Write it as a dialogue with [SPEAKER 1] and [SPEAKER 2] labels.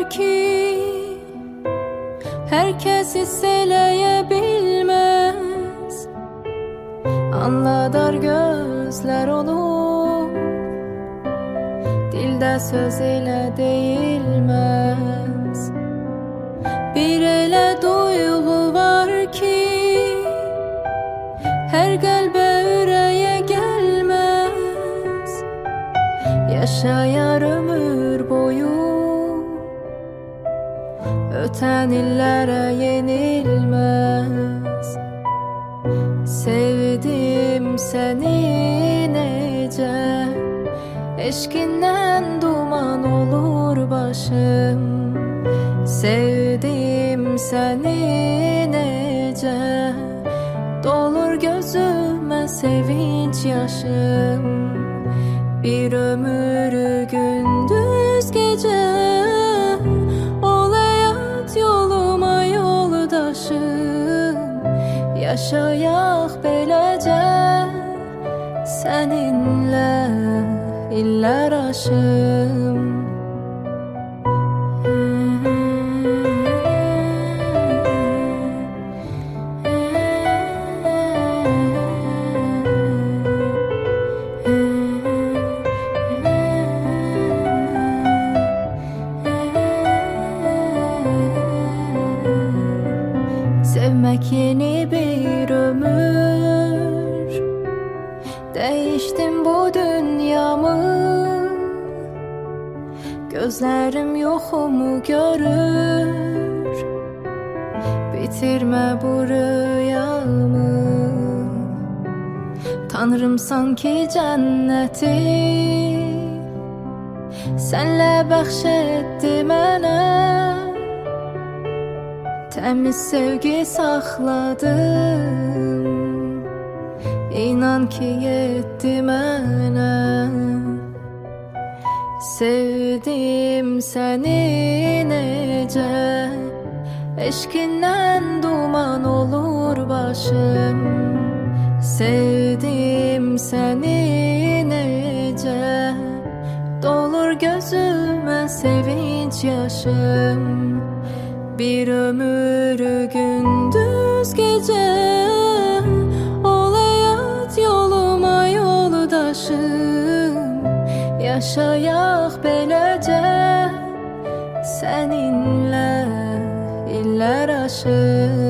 [SPEAKER 1] ki herkes hisseleyebilmez. Anladar gözler olur, dilde söz ile değilmez. Bir ele duygu var ki her kalbe yüreğe gelmez. Yaşayar ömür boyu, öten illere yenilmez. Sevdim seni nece, eşkinden duman olur başım. Sevdim seni nece, dolur gözüme sevinç yaşım. Bir ömür gündüz gece ol hayat yoluma yoldaşım. Yaşayak belece seninle iller aşım. Sevmek yeni bir ömür, değiştim bu dünyamı. Gözlerim yokumu görür, bitirme bu rüyamı. Tanrım sanki cenneti senle bəxşetti mənə. Temiz sevgi saxladım, İnan ki yetti mənə. Sevdim seni nece, eşkinden duman olur başım. Sevdim seni nece, dolur gözüme sevinç yaşım. Bir ömür gündüz gece ol hayat yoluma yoldaşım. Yaşayak belece seninle iller aşım.